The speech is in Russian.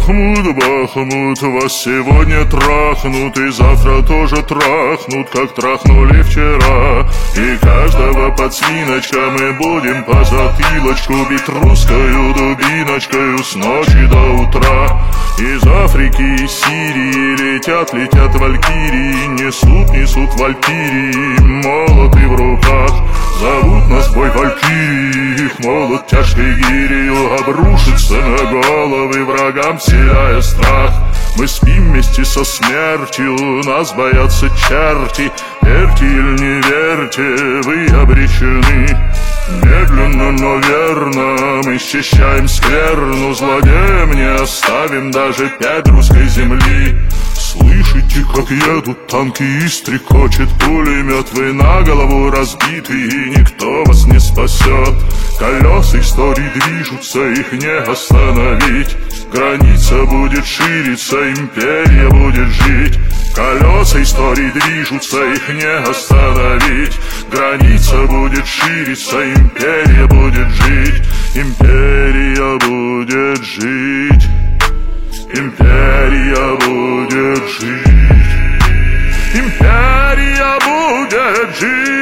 Бахмут, вас сегодня трахнут и завтра тоже трахнут, как трахнули вчера. И каждого подсвиночка мы будем по затылочку бить русскою дубиночкою с ночи до утра. Из Африки и Сирии летят валькирии, несут валькирии, молоты в руках. Зовут нас бой валькирии, их молот тяжкой гирью обрушится на головы врагам, вселяя страх. Мы спим вместе со смертью, нас боятся черти. Верьте или не верьте, вы обречены. Медленно, но верно мы счищаем скверну, злодеям не оставим даже пять русской земли. Слышите, как едут танки и стрекочет пулемет? Вы на голову разбиты, и никто вас не спасет. Колеса истории движутся, их не остановить. Граница будет шириться, империя будет жить. Колеса истории движутся, их не остановить. Граница будет шириться, империя будет жить. Империя будет жить. Империя будет жить. Империя будет жить.